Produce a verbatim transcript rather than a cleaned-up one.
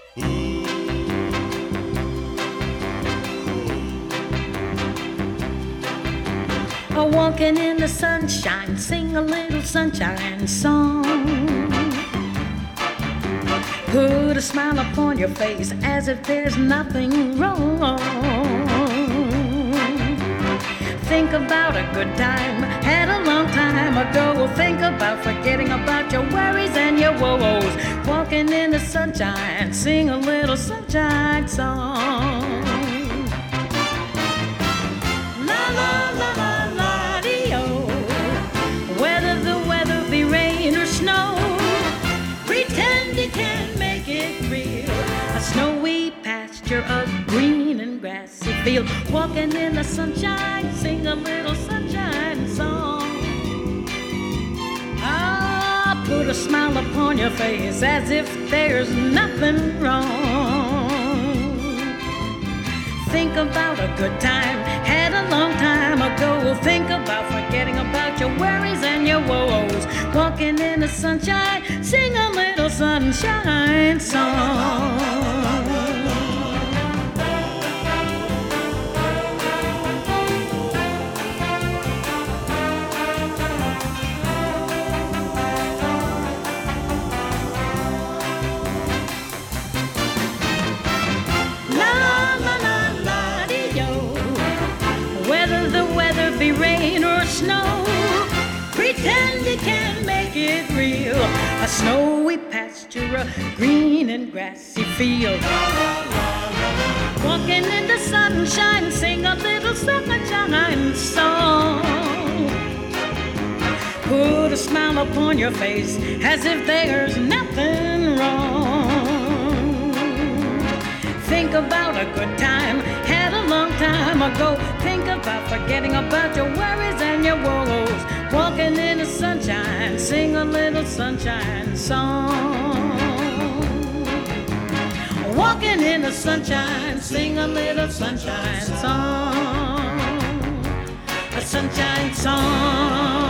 Oh, walking in the sunshine, sing a little sunshine song. Put a smile upon your face as if there's nothing wrong. Think about a good time had a long time ago. Think about forgetting about your worries and your woes. Walking in the sunshine, sing a little sunshine song. La la la la la dee oh. Whether the weather be rain or snow, pretend you can make it real. A snowy pasture of green and grassy field. Walking in the sunshine, sing a little sunshine song. Ah, put a smile upon your face as if there's nothing wrong. Think about a good time had a long time ago. Think about forgetting about your worries and your woes. Walking in the sunshine, sing a little sunshine song. Be rain or snow, pretend you can make it real. A snowy pasture, a green and grassy field. Walking in the sunshine, sing a little sunshine song. Put a smile upon your face as if there's nothing wrong. Think about a good time had a long time ago. Think about forgetting about your worries and your woes. Walking in the sunshine, sing a little sunshine song. Walking in the sunshine, sing a little sunshine song. A sunshine song.